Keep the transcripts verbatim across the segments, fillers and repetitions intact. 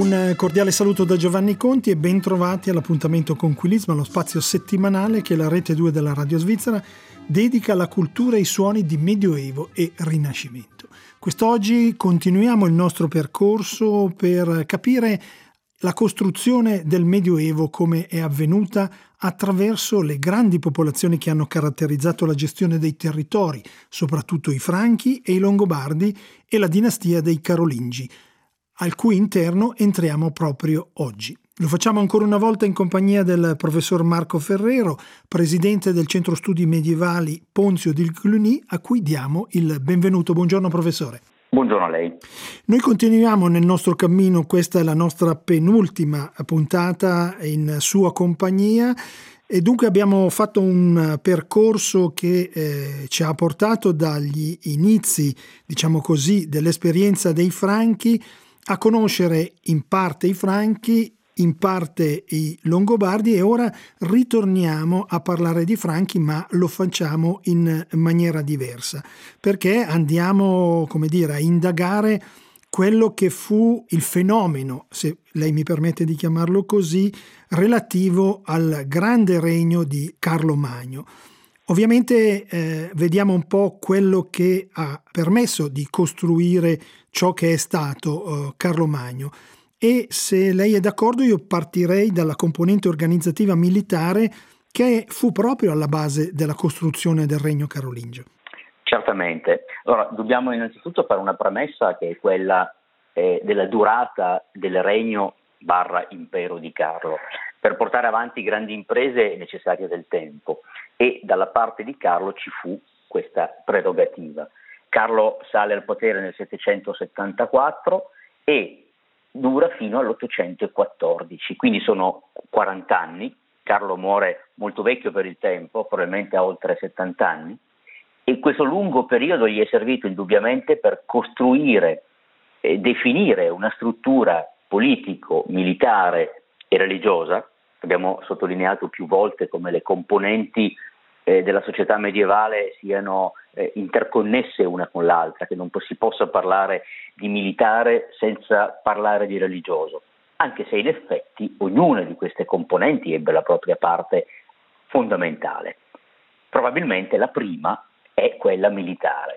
Un cordiale saluto da Giovanni Conti e ben trovati all'appuntamento con Quilisma, lo spazio settimanale che la Rete due della Radio Svizzera dedica alla cultura e ai suoni di Medioevo e Rinascimento. Quest'oggi continuiamo il nostro percorso per capire la costruzione del Medioevo come è avvenuta attraverso le grandi popolazioni che hanno caratterizzato la gestione dei territori, soprattutto i Franchi e i Longobardi e la dinastia dei Carolingi, al cui interno entriamo proprio oggi. Lo facciamo ancora una volta in compagnia del professor Marco Ferrero, presidente del Centro Studi Medievali Ponzio di Cluny, a cui diamo il benvenuto. Buongiorno professore. Buongiorno a lei. Noi continuiamo nel nostro cammino, questa è la nostra penultima puntata in sua compagnia e dunque abbiamo fatto un percorso che eh, ci ha portato dagli inizi, diciamo così, dell'esperienza dei Franchi a conoscere in parte i Franchi, in parte i Longobardi e ora ritorniamo a parlare di Franchi, ma lo facciamo in maniera diversa, perché andiamo, come dire, a indagare quello che fu il fenomeno, se lei mi permette di chiamarlo così, relativo al grande regno di Carlo Magno. Ovviamente eh, vediamo un po' quello che ha permesso di costruire ciò che è stato eh, Carlo Magno e se lei è d'accordo io partirei dalla componente organizzativa militare che fu proprio alla base della costruzione del regno carolingio. Certamente. Allora, dobbiamo innanzitutto fare una premessa che è quella eh, della durata del regno barra impero di Carlo. Per portare avanti grandi imprese è necessario del tempo e dalla parte di Carlo ci fu questa prerogativa. Carlo sale al potere nel settecentosettantaquattro e dura fino all'ottocentoquattordici, quindi sono quaranta anni. Carlo muore molto vecchio per il tempo, probabilmente a oltre settanta anni, e questo lungo periodo gli è servito indubbiamente per costruire e definire una struttura politico, militare e religiosa. Abbiamo sottolineato più volte come le componenti eh, della società medievale siano eh, interconnesse una con l'altra, che non si possa parlare di militare senza parlare di religioso, anche se in effetti ognuna di queste componenti ebbe la propria parte fondamentale. Probabilmente la prima è quella militare.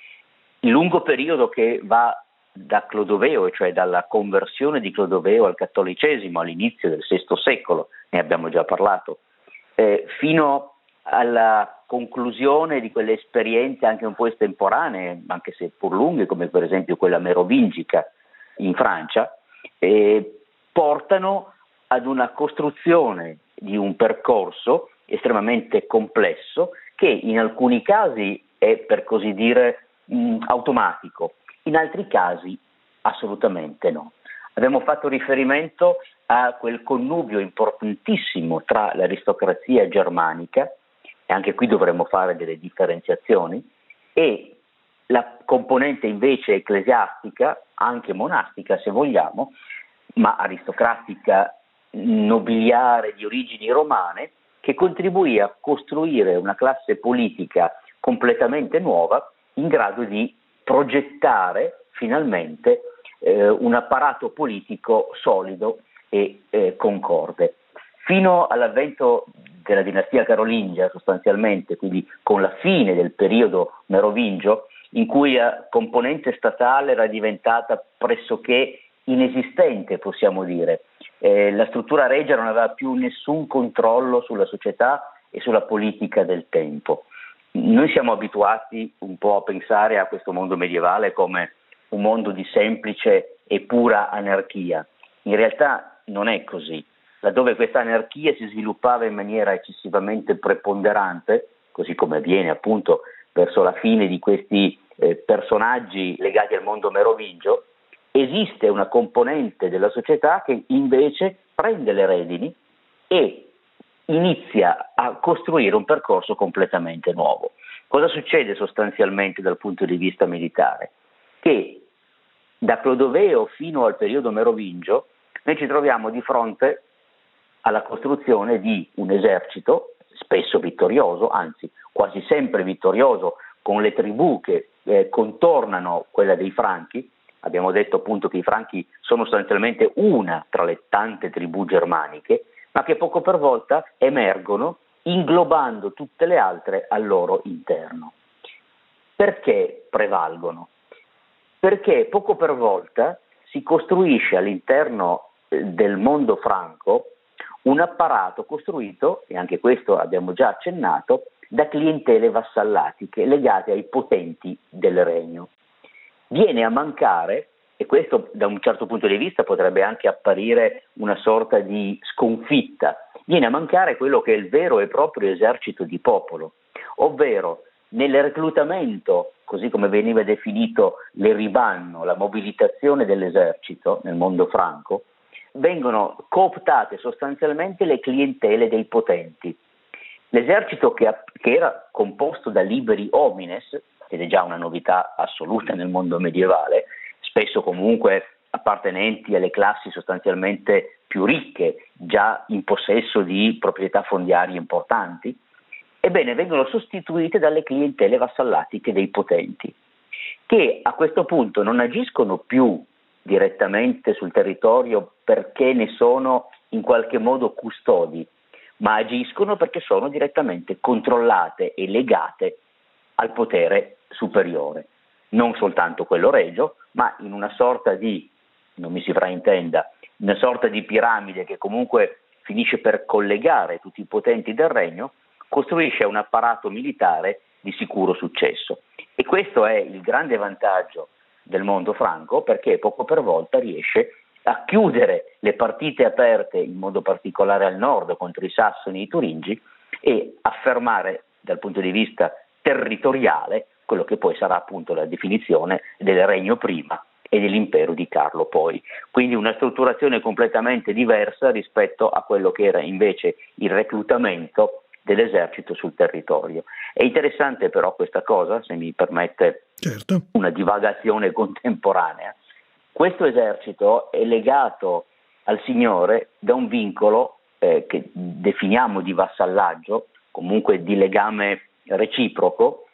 Il lungo periodo che va da Clodoveo, cioè dalla conversione di Clodoveo al cattolicesimo all'inizio del sesto secolo, ne abbiamo già parlato, eh, fino alla conclusione di quelle esperienze anche un po' estemporanee, anche se pur lunghe, come per esempio quella merovingica in Francia, eh, portano ad una costruzione di un percorso estremamente complesso che in alcuni casi è, per così dire, mh, automatico, in altri casi assolutamente no. Abbiamo fatto riferimento a quel connubio importantissimo tra l'aristocrazia germanica, e anche qui dovremmo fare delle differenziazioni, e la componente invece ecclesiastica, anche monastica se vogliamo, ma aristocratica nobiliare di origini romane, che contribuì a costruire una classe politica completamente nuova in grado di progettare finalmente eh, un apparato politico solido e eh, concorde. Fino all'avvento della dinastia carolingia sostanzialmente, quindi con la fine del periodo merovingio, in cui la componente statale era diventata pressoché inesistente, possiamo dire. Eh, la struttura regia non aveva più nessun controllo sulla società e sulla politica del tempo. Noi siamo abituati un po' a pensare a questo mondo medievale come un mondo di semplice e pura anarchia. In realtà non è così. Laddove questa anarchia si sviluppava in maniera eccessivamente preponderante, così come avviene appunto verso la fine di questi eh, personaggi legati al mondo merovingio, esiste una componente della società che invece prende le redini e inizia a costruire un percorso completamente nuovo. Cosa succede sostanzialmente dal punto di vista militare? Che da Clodoveo fino al periodo merovingio noi ci troviamo di fronte alla costruzione di un esercito spesso vittorioso, anzi quasi sempre vittorioso, con le tribù che eh, contornano quella dei Franchi, abbiamo detto appunto che i Franchi sono sostanzialmente una tra le tante tribù germaniche, ma che poco per volta emergono inglobando tutte le altre al loro interno. Perché prevalgono? Perché poco per volta si costruisce all'interno del mondo franco un apparato costruito, e anche questo abbiamo già accennato, da clientele vassallatiche legate ai potenti del regno. Viene a mancare, e questo da un certo punto di vista potrebbe anche apparire una sorta di sconfitta, viene a mancare quello che è il vero e proprio esercito di popolo, ovvero nel reclutamento, così come veniva definito l'eribanno, la mobilitazione dell'esercito nel mondo franco, vengono cooptate sostanzialmente le clientele dei potenti. L'esercito che, che era composto da liberi homines, ed è già una novità assoluta nel mondo medievale, spesso comunque appartenenti alle classi sostanzialmente più ricche, già in possesso di proprietà fondiarie importanti, ebbene vengono sostituite dalle clientele vassallatiche dei potenti, che a questo punto non agiscono più direttamente sul territorio perché ne sono in qualche modo custodi, ma agiscono perché sono direttamente controllate e legate al potere superiore, non soltanto quello regio, ma in una sorta di, non mi si fraintenda, una sorta di piramide che comunque finisce per collegare tutti i potenti del regno, costruisce un apparato militare di sicuro successo. E questo è il grande vantaggio del mondo franco, perché poco per volta riesce a chiudere le partite aperte, in modo particolare al nord contro i sassoni e i turingi, e affermare dal punto di vista territoriale quello che poi sarà appunto la definizione del regno prima e dell'impero di Carlo poi. Quindi una strutturazione completamente diversa rispetto a quello che era invece il reclutamento dell'esercito sul territorio. È interessante però questa cosa, se mi permette certo. una divagazione contemporanea. Questo esercito è legato al signore da un vincolo eh, che definiamo di vassallaggio, comunque di legame reciproco,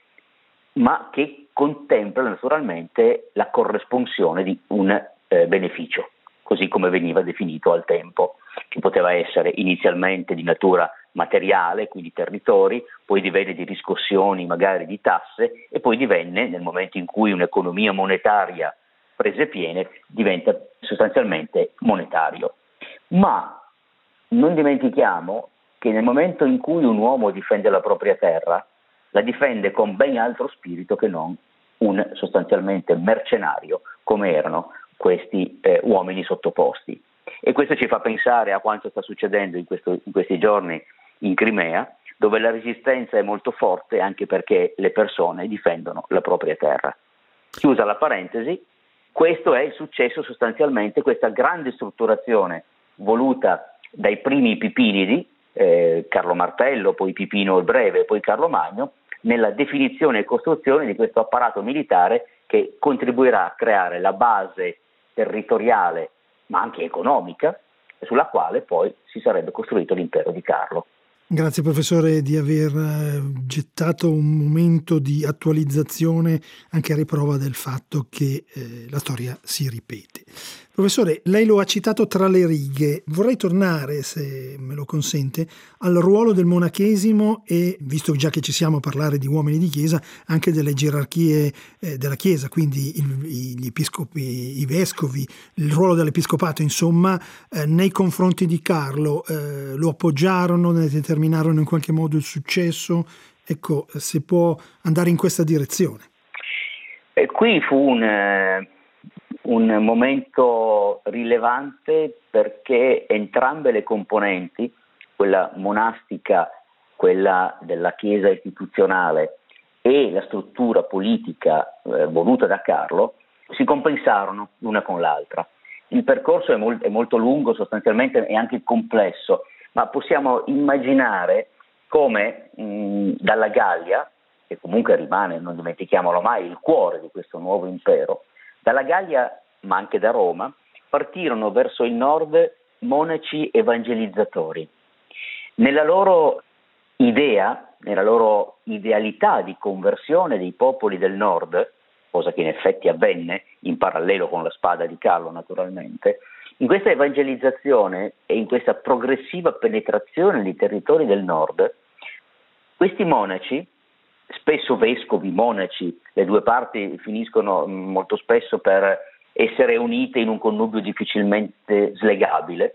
ma che contempla naturalmente la corresponsione di un eh, beneficio, così come veniva definito al tempo, che poteva essere inizialmente di natura materiale, quindi territori, poi divenne di riscossioni magari di tasse e poi divenne, nel momento in cui un'economia monetaria prese piene, diventa sostanzialmente monetario. Ma non dimentichiamo che nel momento in cui un uomo difende la propria terra, la difende con ben altro spirito che non un sostanzialmente mercenario come erano questi eh, uomini sottoposti. E questo ci fa pensare a quanto sta succedendo in, questo, in questi giorni in Crimea, dove la resistenza è molto forte anche perché le persone difendono la propria terra. Chiusa la parentesi, questo è il successo sostanzialmente, questa grande strutturazione voluta dai primi Pipinidi, eh, Carlo Martello, poi Pipino il Breve, poi Carlo Magno, nella definizione e costruzione di questo apparato militare che contribuirà a creare la base territoriale ma anche economica sulla quale poi si sarebbe costruito l'impero di Carlo. Grazie professore di aver gettato un momento di attualizzazione anche a riprova del fatto che eh, la storia si ripete. Professore, lei lo ha citato tra le righe, vorrei tornare, se me lo consente, al ruolo del monachesimo e, visto già che ci siamo a parlare di uomini di chiesa, anche delle gerarchie eh, della chiesa, quindi il, gli episcopi, i vescovi, il ruolo dell'episcopato, insomma, eh, nei confronti di Carlo, eh, lo appoggiarono, ne determinarono in qualche modo il successo. Ecco, se può andare in questa direzione. E qui fu un... Eh... un momento rilevante perché entrambe le componenti, quella monastica, quella della Chiesa istituzionale e la struttura politica eh, voluta da Carlo, si compensarono l'una con l'altra. Il percorso è, mol- è molto lungo, sostanzialmente è anche complesso, ma possiamo immaginare come mh, dalla Gallia, che comunque rimane, non dimentichiamolo mai, il cuore di questo nuovo impero, dalla Gallia, ma anche da Roma, partirono verso il nord monaci evangelizzatori. Nella loro idea, nella loro idealità di conversione dei popoli del nord, cosa che in effetti avvenne in parallelo con la spada di Carlo naturalmente, in questa evangelizzazione e in questa progressiva penetrazione nei territori del nord, questi monaci, spesso vescovi, monaci, le due parti finiscono molto spesso per essere unite in un connubio difficilmente slegabile,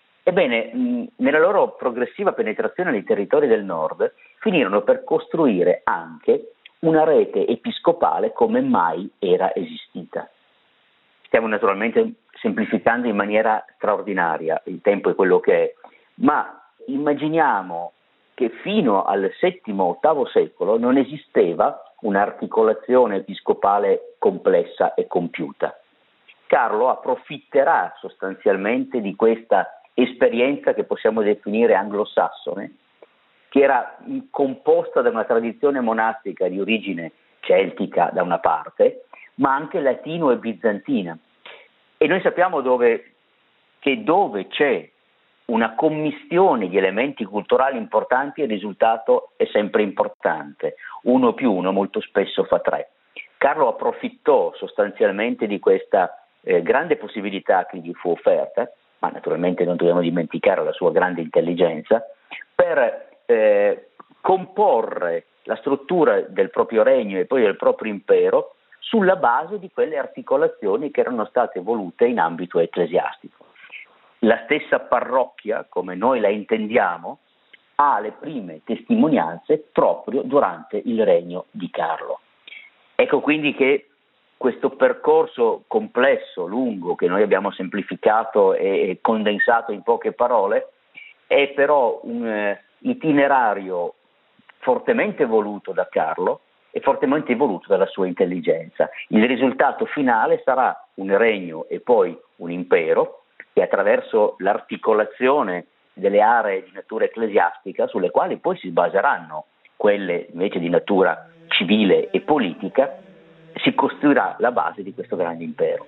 ebbene, nella loro progressiva penetrazione nei territori del nord, finirono per costruire anche una rete episcopale come mai era esistita. Stiamo naturalmente semplificando in maniera straordinaria, il tempo è quello che è, ma immaginiamo che fino al settimo ottavo secolo non esisteva un'articolazione episcopale complessa e compiuta. Carlo approfitterà sostanzialmente di questa esperienza che possiamo definire anglosassone, che era composta da una tradizione monastica di origine celtica da una parte, ma anche latino e bizantina. E noi sappiamo dove, che dove c'è una commistione di elementi culturali importanti il risultato è sempre importante. Uno più uno molto spesso fa tre. Carlo approfittò sostanzialmente di questa eh, grande possibilità che gli fu offerta, ma naturalmente non dobbiamo dimenticare la sua grande intelligenza, per eh, comporre la struttura del proprio regno e poi del proprio impero sulla base di quelle articolazioni che erano state volute in ambito ecclesiastico. La stessa parrocchia, come noi la intendiamo, ha le prime testimonianze proprio durante il regno di Carlo. Ecco quindi che questo percorso complesso, lungo, che noi abbiamo semplificato e condensato in poche parole, è però un eh, itinerario fortemente voluto da Carlo e fortemente voluto dalla sua intelligenza. Il risultato finale sarà un regno e poi un impero che attraverso l'articolazione delle aree di natura ecclesiastica, sulle quali poi si baseranno quelle invece di natura civile e politica, si costruirà la base di questo grande impero.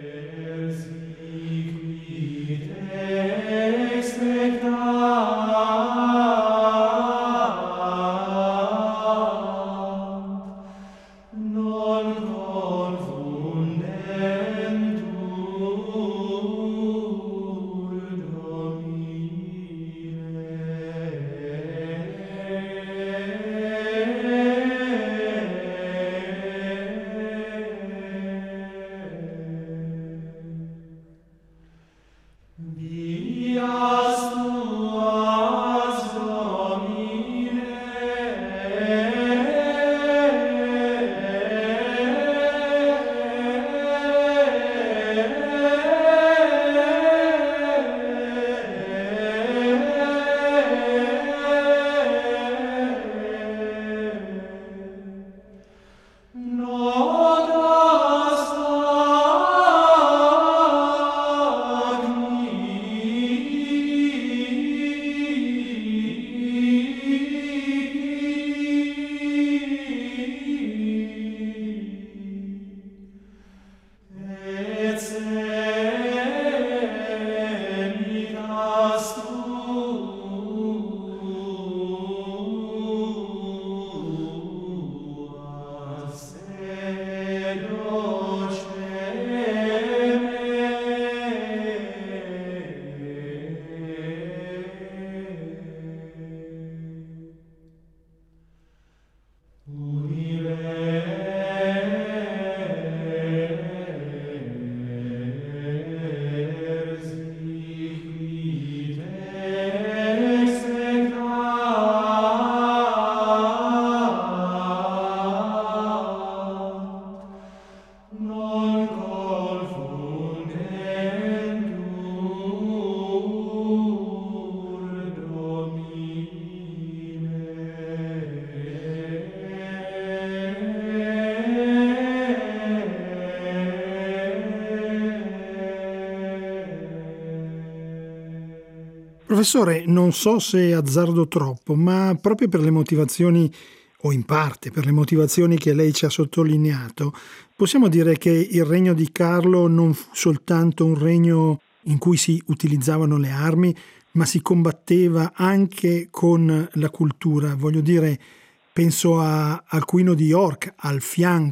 Professore, non so se azzardo troppo, ma proprio per le motivazioni, o in parte per le motivazioni che lei ci ha sottolineato, possiamo dire che il regno di Carlo non fu soltanto un regno in cui si utilizzavano le armi, ma si combatteva anche con la cultura. Voglio dire, penso a Alcuino di York al fianco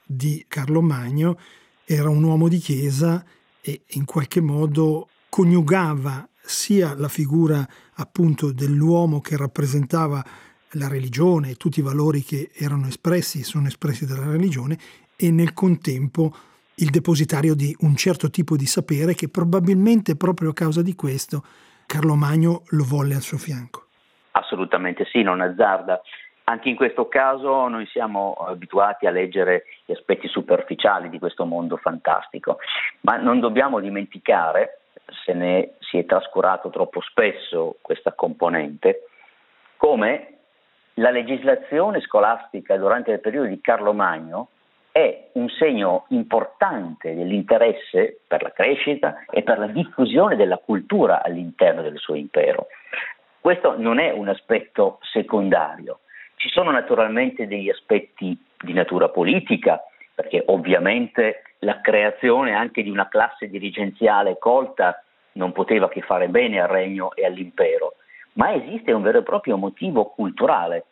di Carlo Magno, era un uomo di chiesa e in qualche modo coniugava sia la figura appunto dell'uomo che rappresentava la religione e tutti i valori che erano espressi, sono espressi dalla religione, e nel contempo il depositario di un certo tipo di sapere che probabilmente proprio a causa di questo Carlo Magno lo volle al suo fianco. Assolutamente sì, non azzarda. Anche in questo caso noi siamo abituati a leggere gli aspetti superficiali di questo mondo fantastico, ma non dobbiamo dimenticare, se ne si è trascurato troppo spesso questa componente, come la legislazione scolastica durante il periodo di Carlo Magno è un segno importante dell'interesse per la crescita e per la diffusione della cultura all'interno del suo impero. Questo non è un aspetto secondario. Ci sono naturalmente degli aspetti di natura politica, perché ovviamente la creazione anche di una classe dirigenziale colta non poteva che fare bene al regno e all'impero, ma esiste un vero e proprio motivo culturale.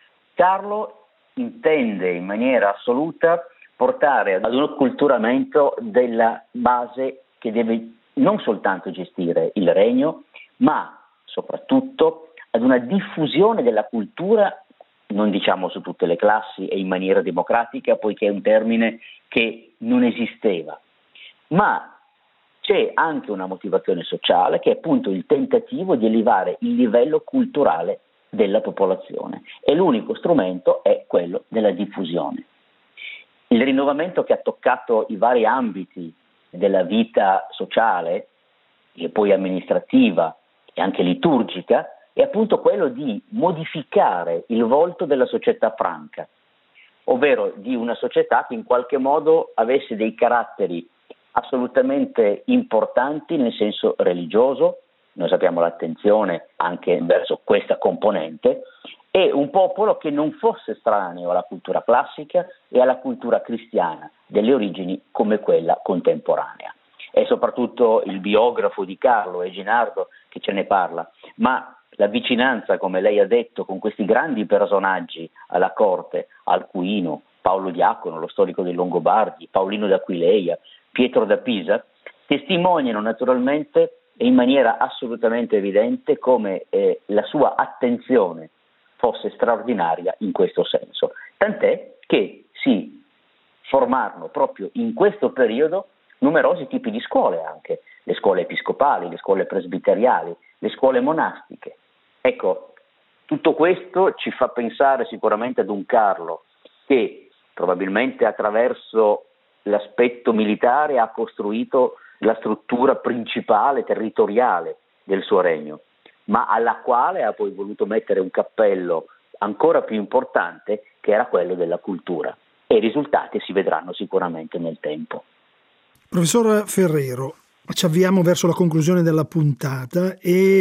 Carlo intende in maniera assoluta portare ad un acculturamento della base che deve non soltanto gestire il regno, ma soprattutto ad una diffusione della cultura, non diciamo su tutte le classi e in maniera democratica, poiché è un termine che non esisteva, ma c'è anche una motivazione sociale che è appunto il tentativo di elevare il livello culturale della popolazione, e l'unico strumento è quello della diffusione. Il rinnovamento che ha toccato i vari ambiti della vita sociale e poi amministrativa e anche liturgica è appunto quello di modificare il volto della società franca, ovvero di una società che in qualche modo avesse dei caratteri assolutamente importanti nel senso religioso. Noi sappiamo l'attenzione anche verso questa componente, e un popolo che non fosse estraneo alla cultura classica e alla cultura cristiana delle origini come quella contemporanea. È soprattutto il biografo di Carlo, Eginardo, che ce ne parla, ma la vicinanza, come lei ha detto, con questi grandi personaggi alla corte, Alcuino, Paolo Diacono, lo storico dei Longobardi, Paolino d'Aquileia, Pietro da Pisa, testimoniano naturalmente e in maniera assolutamente evidente come eh, la sua attenzione fosse straordinaria in questo senso, tant'è che si formarono proprio in questo periodo numerosi tipi di scuole, anche le scuole episcopali, le scuole presbiteriali, le scuole monastiche. Ecco, tutto questo ci fa pensare sicuramente ad un Carlo che probabilmente attraverso l'aspetto militare ha costruito la struttura principale territoriale del suo regno, ma alla quale ha poi voluto mettere un cappello ancora più importante, che era quello della cultura, e i risultati si vedranno sicuramente nel tempo. Professor Ferrero, ci avviamo verso la conclusione della puntata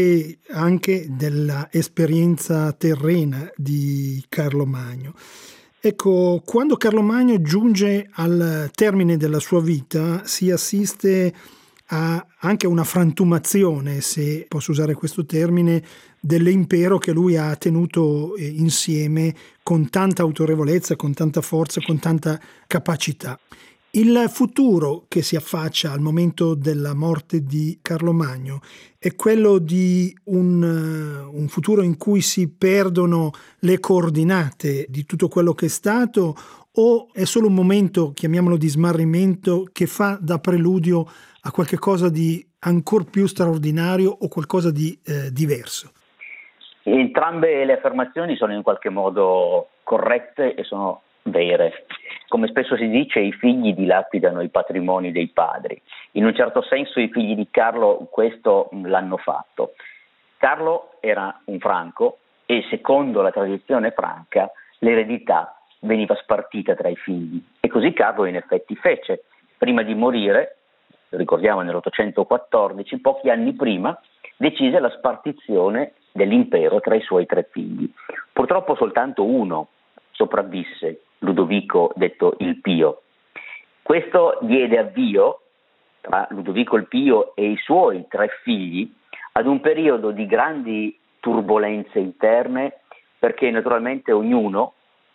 e anche dell'esperienza terrena di Carlo Magno. Ecco, quando Carlo Magno giunge al termine della sua vita si assiste a anche una frantumazione, se posso usare questo termine, dell'impero che lui ha tenuto insieme con tanta autorevolezza, con tanta forza, con tanta capacità. Il futuro che si affaccia al momento della morte di Carlo Magno è quello di un, un futuro in cui si perdono le coordinate di tutto quello che è stato, o è solo un momento, chiamiamolo di smarrimento, che fa da preludio a qualche cosa di ancor più straordinario o qualcosa di eh, diverso? Entrambe le affermazioni sono in qualche modo corrette e sono vere. Come spesso si dice, i figli dilapidano i patrimoni dei padri. In un certo senso i figli di Carlo questo l'hanno fatto. Carlo era un franco e secondo la tradizione franca l'eredità veniva spartita tra i figli, e così Carlo in effetti fece. Prima di morire, lo ricordiamo nell'ottocentoquattordici, pochi anni prima, decise la spartizione dell'impero tra i suoi tre figli. Purtroppo soltanto uno sopravvisse, Ludovico detto il Pio. Questo diede avvio, tra Ludovico il Pio e i suoi tre figli, ad un periodo di grandi turbolenze interne, perché naturalmente ognuno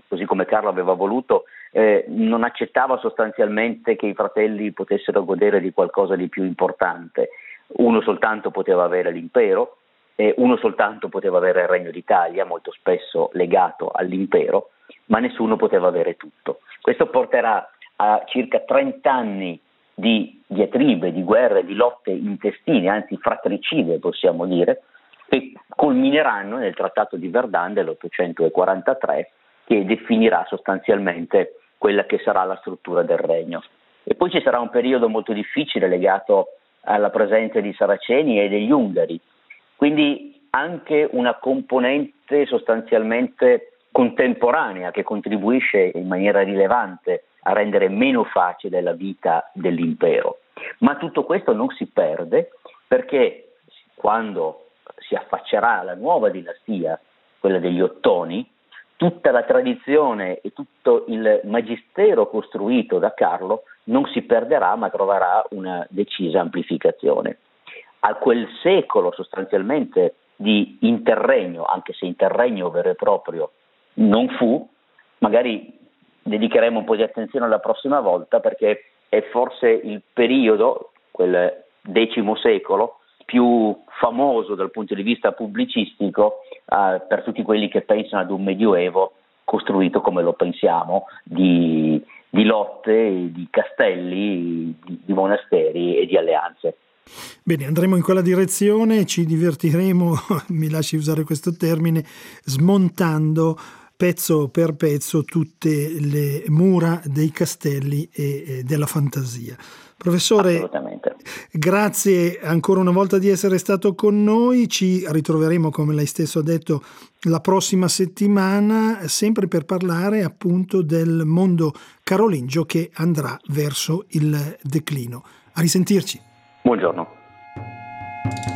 così come Carlo aveva voluto, eh, non accettava sostanzialmente che i fratelli potessero godere di qualcosa di più importante. Uno soltanto poteva avere l'impero, e uno soltanto poteva avere il Regno d'Italia, molto spesso legato all'impero, ma nessuno poteva avere tutto. Questo porterà a circa trenta anni di diatribe, di guerre, di lotte intestine, anzi fratricide possiamo dire, che culmineranno nel Trattato di Verdun dell'ottocentoquarantatré, che definirà sostanzialmente quella che sarà la struttura del regno. E poi ci sarà un periodo molto difficile legato alla presenza di Saraceni e degli Ungari, quindi anche una componente sostanzialmente contemporanea che contribuisce in maniera rilevante a rendere meno facile la vita dell'impero. Ma tutto questo non si perde, perché quando si affaccerà la nuova dinastia, quella degli Ottoni, tutta la tradizione e tutto il magistero costruito da Carlo non si perderà, ma troverà una decisa amplificazione. A quel secolo sostanzialmente di interregno, anche se interregno vero e proprio non fu, magari dedicheremo un po' di attenzione la prossima volta, perché è forse il periodo, quel decimo secolo, più famoso dal punto di vista pubblicistico eh, per tutti quelli che pensano ad un medioevo costruito come lo pensiamo, di, di lotte, di castelli, di, di monasteri e di alleanze. Bene, andremo in quella direzione, ci divertiremo, mi lasci usare questo termine, smontando pezzo per pezzo tutte le mura dei castelli e della fantasia. Professore, grazie ancora una volta di essere stato con noi, ci ritroveremo, come lei stesso ha detto, la prossima settimana, sempre per parlare appunto del mondo carolingio che andrà verso il declino. A risentirci. Buongiorno.